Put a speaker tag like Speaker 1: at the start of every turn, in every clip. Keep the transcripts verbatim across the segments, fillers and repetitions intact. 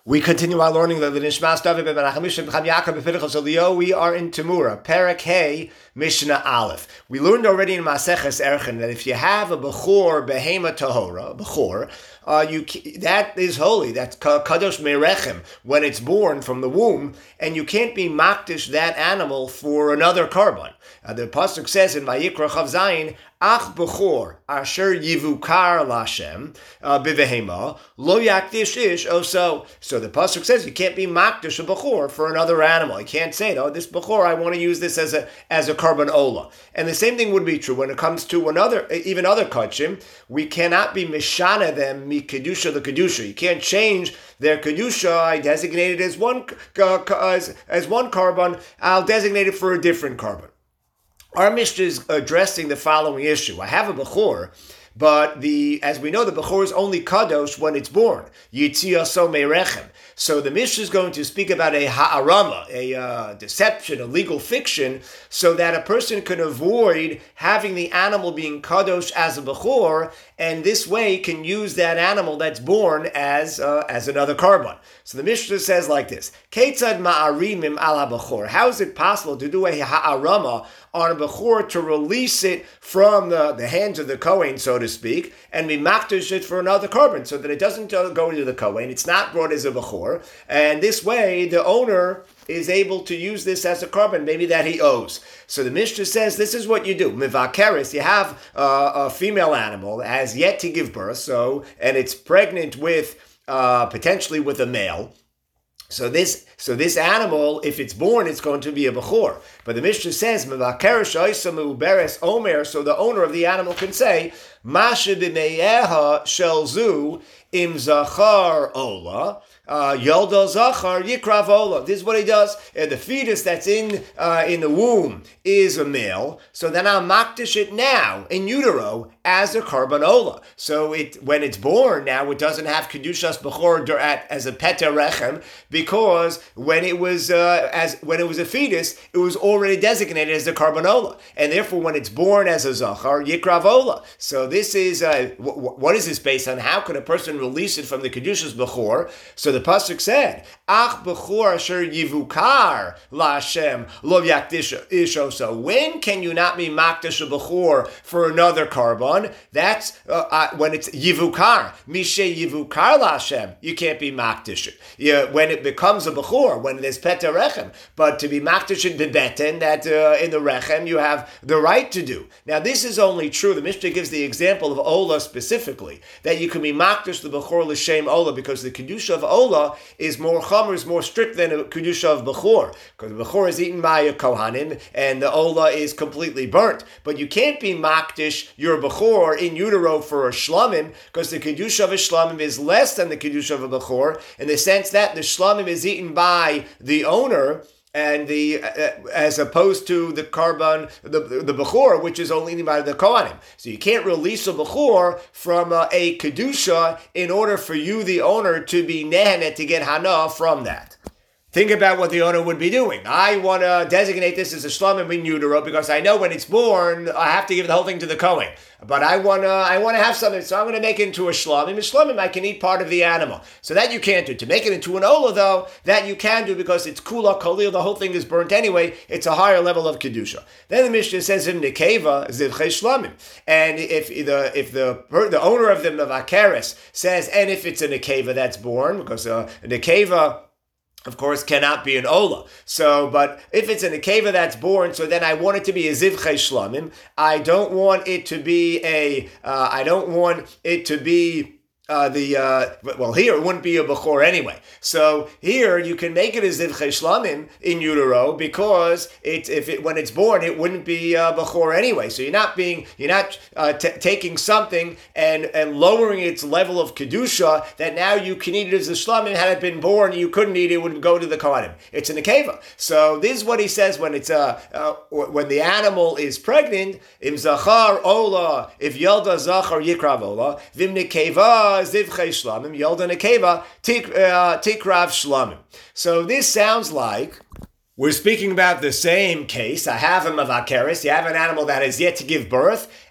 Speaker 1: We continue our learning of the Nishmas David ben Menachem Mishna ben Yaakov ben Pinchas Eliyahu. We are in Temura, Perek Hey, Mishnah Aleph. We learned already in Maseches Erchen that if you have a Bechor Behema Tahora, a Bechor, uh, you that is holy. That's Kadosh Merechem when it's born from the womb, and you can't be makdish that animal for another carbon. Uh, the pasuk says in Vayikra Chav Zayin, Ach Bechor Asher Yivukar Lashem Bivehema Lo Yakdish Ish Oso. So the pasuk says you can't be makdish a Bechor for another animal. You can't say, oh, this Bechor, I want to use this as a as a carbon ola. And the same thing would be true when it comes to another, even other kachim. We cannot be mishana them mi kedusha the kedusha. You can't change their kedusha. I designate it as one as, as one carbon. I'll designate it for a different carbon. Our Mishnah is addressing the following issue. I have a Bechor, but the as we know, the Bechor is only kadosh when it's born. Yitzia so merechem. So the Mishnah is going to speak about a ha'arama, a uh, deception, a legal fiction, so that a person can avoid having the animal being kadosh as a Bechor, and this way can use that animal that's born as uh, as another carbon. So the Mishnah says like this: Ketzad ma'arimim al ha'Bechor. How is it possible to do a ha'arama on a Bechor to release it from the, the hands of the Kohen, so to speak, and be makdish it for another carbon, so that it doesn't go to the Kohen, it's not brought as a Bechor, and this way the owner is able to use this as a carbon, maybe that he owes. So the Mishnah says this is what you do. Mivakeres, you have uh, a female animal that has yet to give birth, so and it's pregnant with uh, potentially with a male. So this, so this animal, if it's born, it's going to be a Bechor. But the Mishnah says, Omer, so the owner of the animal can say, Masha b'meyeha shelzu im zachar ola, yolda zachar yikrav ola. This is what he does. And the fetus that's in uh, in the womb is a male. So then I'll makdish it now in utero as a carbon ola. So it when it's born now, it doesn't have kedushas bechor as a peta rechem, because when it was uh, as when it was a fetus, it was already designated as a carbon ola, and therefore when it's born as a zachar yikrav ola. So this is uh, w- what is this based on? How can a person release it from the kedushas bechor? So the pasuk said, Ach bechor asher yivukar laHashem lo yakdish isho. So when can you not be makdish a bechor for another carbon? That's uh, uh, when it's yivukar. Mishe yivukar laHashem. You can't be makdish it. Yeah, when it becomes a bechor, when there's peta rechem. But to be makdish it bebeten, that uh, in the rechem you have the right to do. Now this is only true. The Mishnah gives the example of ola specifically, that you can be makdish the bechor l'shem ola, because the kedusha of ola is more chomer, is more strict than a kedusha of bechor, because the bechor is eaten by a kohanim and the ola is completely burnt. But you can't be makdish your bechor in utero for a shlamim, because the kedusha of a shlamim is less than the kedusha of a bechor, in the sense that the shlamim is eaten by the owner, and the uh, as opposed to the carbon, the the bechor, which is only by the kohanim. So you can't release a bechor from uh, a kedusha in order for you, the owner, to be nehenet, to get hana from that. Think about what the owner would be doing. I want to designate this as a shlamim in utero because I know when it's born, I have to give the whole thing to the Kohen. But I want to I want to have something, so I'm going to make it into a shlamim. A shlamim, I can eat part of the animal. So that you can't do. To make it into an ola, though, that you can do because it's kula kalil, the whole thing is burnt anyway. It's a higher level of kedusha. Then the Mishnah says, Im nekeva zivchei shlamim. And if the if the the owner of the mevakeres says, and if it's a nekeva that's born, because uh, a nekeva, of course, cannot be an ola. So, but if it's an nekeva that's born, so then I want it to be a zivchei shlamim. I don't want it to be a. Uh, I don't want it to be. Uh, the uh, well, here it wouldn't be a bechor anyway. So here you can make it as zivchei shlamim in utero because it if it when it's born it wouldn't be a bechor anyway. So you're not being you're not uh, t- taking something and and lowering its level of kedusha that now you can eat it as a shlamim. Had it been born, you couldn't eat it; it would go to the kohanim. It's a nekeva. So this is what he says when it's uh, uh when the animal is pregnant. Im zachar ola, if yelda zachar yikrav ola, vim nekeva zivchei shlamim, yelda nekeva tikrav shlamim. So this sounds like we're speaking about the same case. I have a mavakeres. You have an animal that has yet to give birth,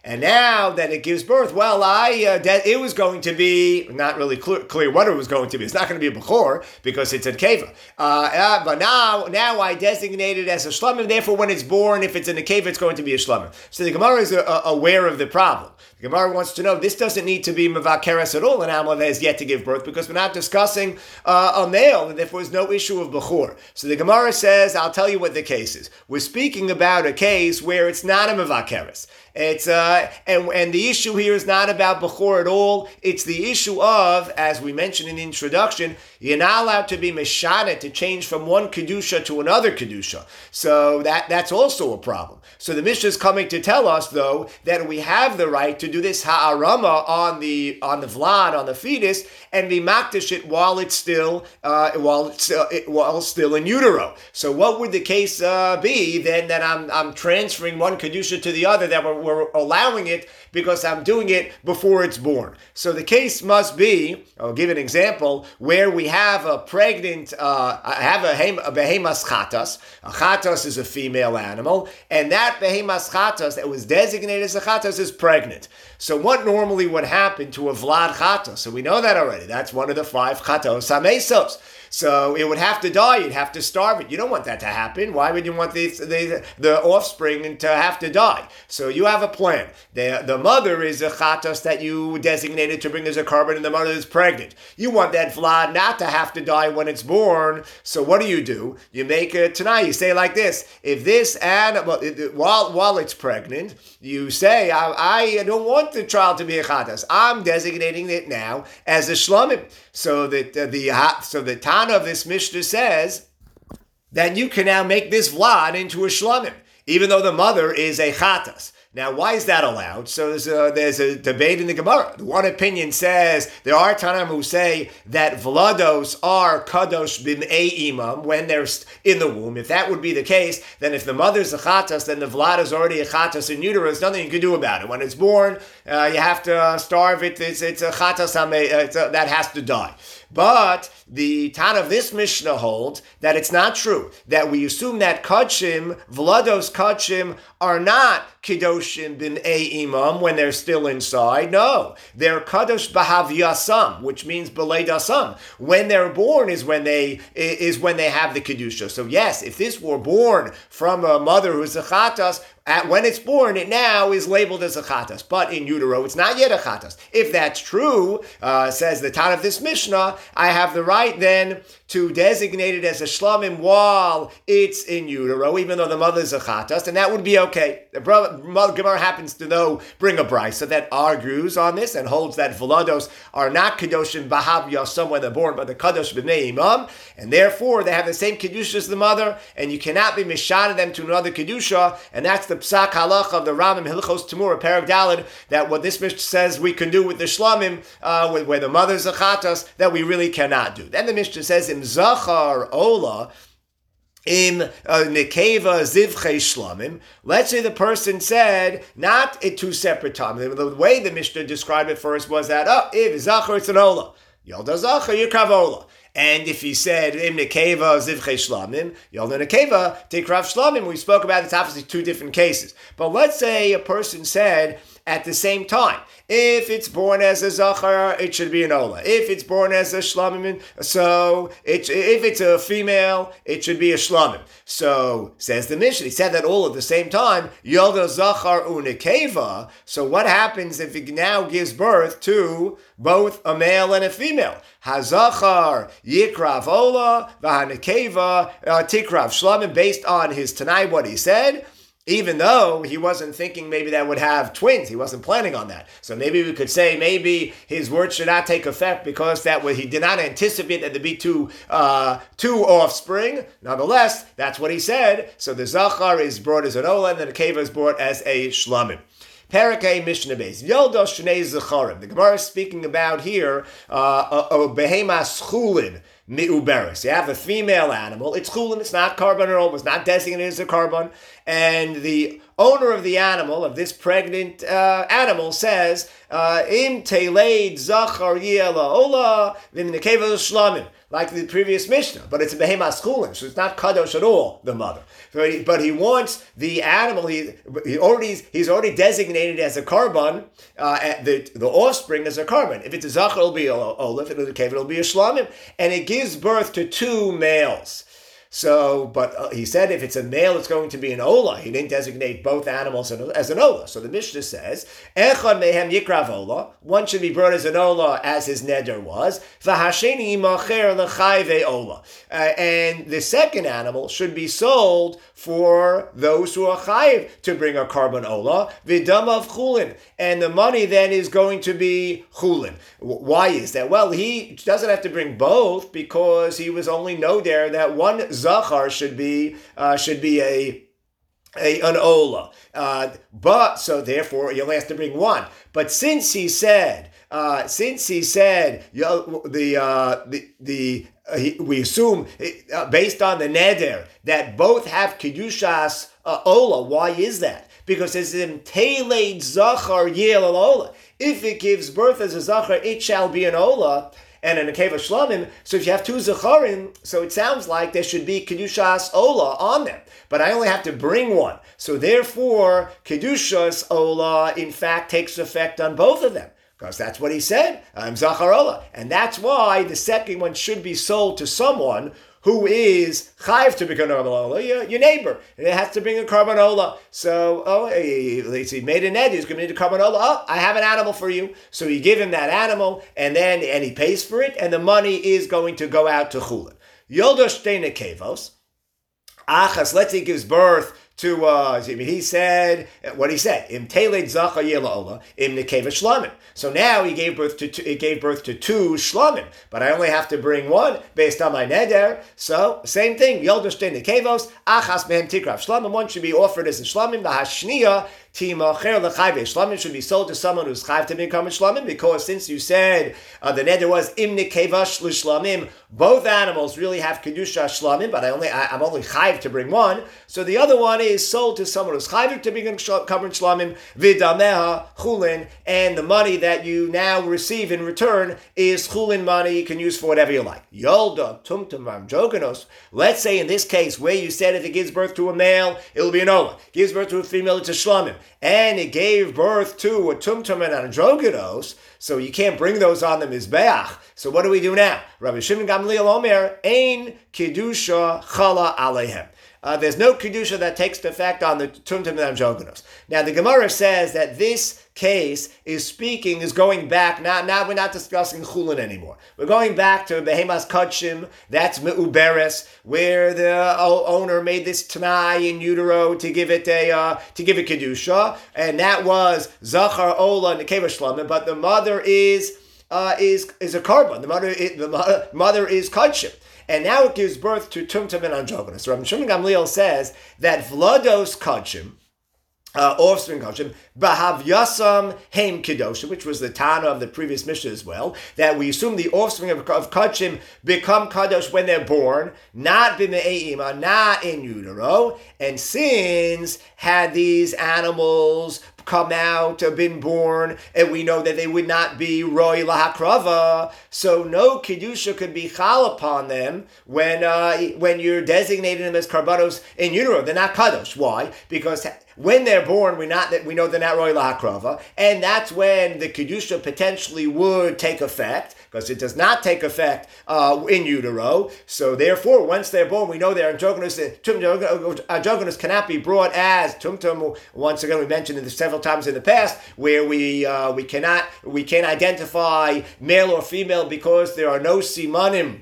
Speaker 1: And now that it gives birth, well, I uh, de- it was going to be, not really clear, clear what it was going to be. It's not going to be a Bechor because it's a Nekeva. Uh, uh, but now now I designate it as a Shlomim. Therefore, when it's born, if it's a Nekeva, it's going to be a Shlomim. So the Gemara is uh, aware of the problem. The Gemara wants to know, this doesn't need to be Mevakeres at all, an animal that has yet to give birth, because we're not discussing uh, a male, and therefore there's no issue of Bechor. So the Gemara says, I'll tell you what the case is. We're speaking about a case where it's not a Mevakeres. It's uh, and and the issue here is not about Bechor at all. It's the issue of, as we mentioned in the introduction, you're not allowed to be Meshanet, to change from one Kedusha to another Kedusha. So that, that's also a problem. So the Mishnah is coming to tell us, though, that we have the right to do this ha'arama on the on the vlad, on the fetus, and be makdish it while it's still uh, while it's uh, it, while it's still in utero. So what would the case uh, be then, that I'm I'm transferring one Kedusha to the other, that we're we're allowing it because I'm doing it before it's born? So the case must be, I'll give an example, where we have a pregnant, uh, I have a, a behemas chatas. A chatas is a female animal, and that behemas chatas that was designated as a chatas is pregnant. So what normally would happen to a vlad chatas? So we know that already. That's one of the five chatos hamesos. So it would have to die. You'd have to starve it. You don't want that to happen. Why would you want the the, the offspring to have to die? So you have a plan. The, the mother is a chatas that you designated to bring as a carbon, and the mother is pregnant. You want that vlad not to have to die when it's born. So what do you do? You make it tonight. You say like this: if this animal, while while it's pregnant, you say, I, I don't want the child to be a chatas. I'm designating it now as a shlomim. So that uh, the so the Tana of this Mishnah says that you can now make this vlad into a shlomim, even though the mother is a chatas. Now, why is that allowed? So there's a, there's a debate in the Gemara. The one opinion says, there are Tanaim who say that vlados are kadosh b'm'ei imam when they're in the womb. If that would be the case, then if the mother's a chatas, then the vlad is already a chatas in utero. There's nothing you can do about it. When it's born, uh, you have to starve it. It's, it's a chatas, it's a, that has to die. But the Tana of this Mishnah holds that it's not true, that we assume that kachim, vlados kachim, are not Kedoshim b'm'ei imam when they're still inside. No, they're kadosh b'havyasam, which means b'leidasam. When they're born is when they is when they have the kedusha. So yes, if this were born from a mother who's a chatas, at when it's born, it now is labeled as a chatas. But in utero, it's not yet a chatas. If that's true, uh, says the Tana of this Mishnah, I have the right then to designate it as a shlomim while it's in utero, even though the mother's a chatas, and that would be okay. The brother, Gemara happens to know, bring a brisa that argues on this and holds that vlados are not kedoshim b'hav yasam when they're born, but the kadosh b'nei imam, and therefore they have the same kedusha as the mother, and you cannot be mishana them to another kedusha, and that's the psak halach of the Rambam Hilchos Tamura Perek Daled, that what this Mishnah says we can do with the shlomim, uh, where the mother's a chatas, that we really cannot do. Then the Mishnah says in Zachar Ola, in Nekeva Zivchei Shlamim. Let's say the person said, not at two separate times. The way the Mishnah described it first was that, oh, if Zachar, it's an Ola. Yolda Zachar, Yikav Ola. And if he said, Im Nekeva Zivchei Shlamim, Yolda Nekeva, Tikrav Shlamim, we spoke about it's obviously two different cases. But let's say a person said, at the same time, if it's born as a zachar, it should be an ola. If it's born as a shlamim, so it, if it's a female, it should be a shlamim. So, says the Mishnah, he said that all at the same time, yolda zachar unekeva. So what happens if it now gives birth to both a male and a female? Hazachar yikrav ola, v'hanekeva tikrav shlamim, based on his Tanai, what he said. Even though he wasn't thinking maybe that would have twins, he wasn't planning on that. So maybe we could say maybe his words should not take effect because that was, he did not anticipate that there'd be two uh, two offspring. Nonetheless, that's what he said. So the Zachar is brought as an Ola, and the Nekeva is brought as a Shlamim. Parakeh Mishnah Beis. Yolda Shnei Zacharim. The Gemara is speaking about here uh, a, a behemas chulin. Mi'uberis. You have a female animal. It's chulin, it's not carbon at all. It was not designated as a carbon. And the owner of the animal, of this pregnant uh, animal, says, Im teleid zachar yela ola v'minekeva shlamim. like the previous Mishnah, but it's a behemas chulin, so it's not kadosh at all, the mother. But he, but he wants the animal, he, he already, he's already designated as a korban, uh, at the, the offspring as a korban. If it's a zachar, it'll be a olaf, if it's a kever, it'll be a shlamim, and it gives birth to two males. So, but uh, he said if it's a male, it's going to be an ola. He didn't designate both animals as an ola. So the Mishnah says, Echad mehem yikrav ola. One should be brought as an ola, as his neder was. V'hasheni yimacher l'chayve ola. Uh, and the second animal should be sold for those who are chayiv to bring a korban ola. V'dam of chulin. And the money then is going to be chulin. Why is that? Well, he doesn't have to bring both because he was only know there that one zachar should be uh, should be a, a an ola, uh, but so therefore he only has to bring one. But since he said, uh, since he said you know, the uh, the the uh, he, we assume uh, based on the neder that both have kedushas uh, ola. Why is that? Because it's in teled zachar yel ola. If it gives birth as a zachar, it shall be an ola. And in a keva shlamim, so if you have two zacharim, so it sounds like there should be kedushas ola on them. But I only have to bring one. So therefore, kedushas ola, in fact, takes effect on both of them. Because that's what he said, I'm zachar ola. And that's why the second one should be sold to someone who is chayiv to become a korban ola, your, your neighbor. And it has to bring a korban ola. So, oh, he, he made a net, he's going to need a korban ola. Oh, I have an animal for you. So you give him that animal, and then and he pays for it, and the money is going to go out to chulin. Yoldosh shtei nekevos. Achas, let's say he gives birth to, uh, he said, what he said, im teled zacha yela ola, im nekeva shlamim. So now he gave birth to two, he gave birth to two shlamim, but I only have to bring one based on my neder. So same thing, yoldosh shtei nekevos, achas mehem tikrav shlamim. One should be offered as a shlamim, the hashniya timacher lechayve. Shlamim should be sold to someone who's chayv to become a shlamim, because since you said uh, the neder was im nekevash l'shlamim, both animals really have kedusha shlamim, but I only I, I'm only chayv to bring one. So the other one is sold to someone who's chayv to become shlamim, vidameha chulin, and the money that you now receive in return is chulin money you can use for whatever you like. Yolda tumtum ramjoganos. Let's say in this case where you said if it gives birth to a male, it'll be an ola. Gives birth to a female, it's a shlamim. And it gave birth to a tumtum and androgynos, so you can't bring those on the mizbeach. So what do we do now? Rabbi Shimon Gamliel Omer, ein kedusha chala alehem. Uh, there's no kedusha that takes effect on the tumtum and androgynos. Now the Gemara says that this case is speaking, is going back, now, now we're not discussing chulin anymore. We're going back to behemas kachim, that's meuberes, where the owner made this tanai in utero to give it a, uh, to give it kedusha, and that was zachar ola nekeva shlamim, but the mother is, uh, is, is a korban. The mother, is, the mother, mother is kachim. And now it gives birth to tumtum and androgynos. Rabbi Shimon Gamliel says that vlados kachim, Uh, offspring kachim, bahav yasam heim kedoshim, which was the tana of the previous Mishnah as well, that we assume the offspring of, of kachim become kadosh when they're born, not b'me'eima, not in utero, and since had these animals come out, have been born, and we know that they would not be roi lahakrava, so no kedusha could be chal upon them when uh, when you're designating them as karbanos in utero. They're not kadosh. Why? Because when they're born, we not that we know they're not roi lahakrava, and that's when the kedusha potentially would take effect, because it does not take effect uh, in utero. So therefore, once they're born, we know they're androgynous. Androgynous cannot be brought as tumtum. Once again, we mentioned in the several times in the past where we uh, we cannot we can't identify male or female because there are no simanim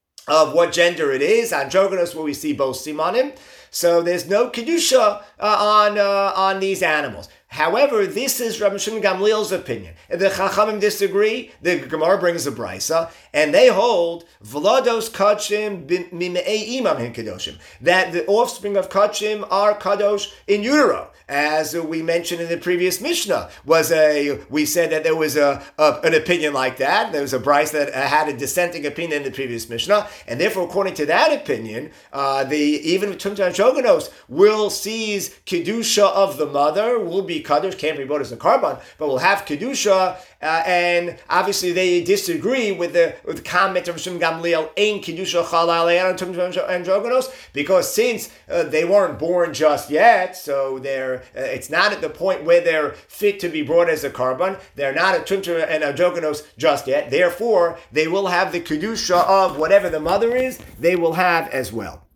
Speaker 1: of what gender it is. Androgynous, where we see both simanim. So there's no kedusha uh, on uh, on these animals. However, this is Rabbi Shimon Gamliel's opinion. If the Chachamim disagree, the Gemara brings a brisa, and they hold vlados kachim mime'ei imam hin kadoshim, that the offspring of kachim are kadosh in utero. As we mentioned in the previous Mishnah, was a we said that there was a, a an opinion like that. There was a brisa that had a dissenting opinion in the previous Mishnah, and therefore, according to that opinion, uh, the even tumtum androgynos will seize kedusha of the mother, will be be Kaddish, can't be brought as a Karban, but will have Kedusha, uh, and obviously they disagree with the with the comment of Rishon Gamliel, Ein Kedusha Chalal Androgonos, because since uh, they weren't born just yet, so they're uh, it's not at the point where they're fit to be brought as a Karban, they're not a Tumtum and Androgonos just yet, therefore they will have the Kedusha of whatever the mother is, they will have as well.